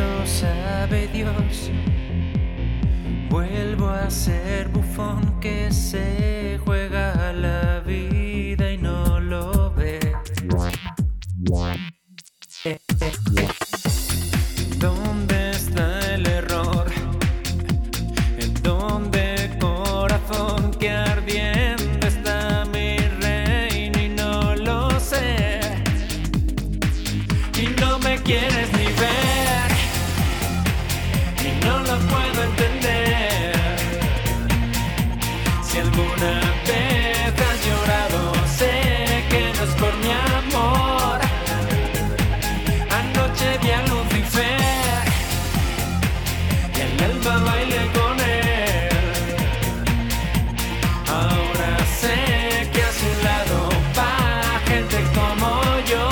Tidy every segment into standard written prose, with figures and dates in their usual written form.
lo sabe Dios. Vuelvo a ser bufón que se juega la vida y no lo ve. ¿Dónde está el error? ¿En dónde, corazón, que ardiendo está mi reino y no lo sé? Y no me quieres ni ver y no lo puedo entender. Si alguna vez has llorado, sé que no es por mi amor. Anoche vi a Lucifer y el alba bailé con él. Ahora sé que a su lado va gente como yo.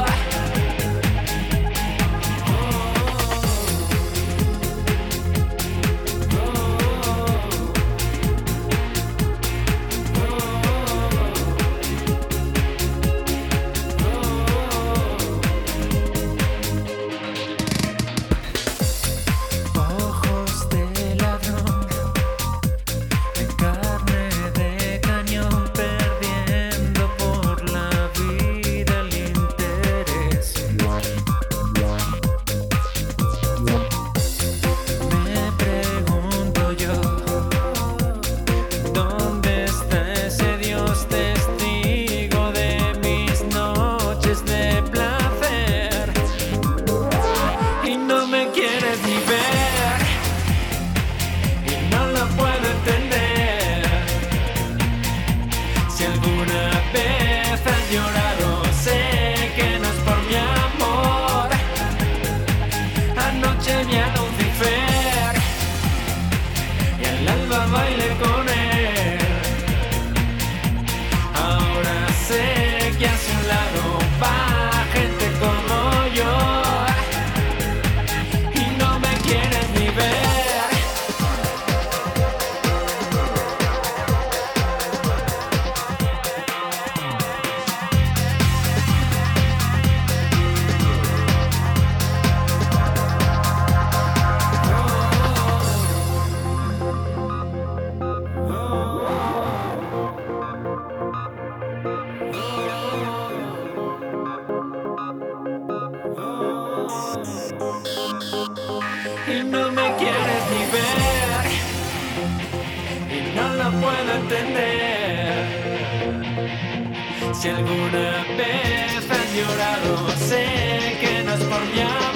Si alguna vez has llorado, sé que no es por mi amor. Anoche vi a Lucifer y al alba bailé con él. Ahora sé que a su lado va gente como yo y no me quieres ni ver. Y no me quieres ni ver y no lo puedo entender. Si alguna vez has llorado, sé que no es por mi amor.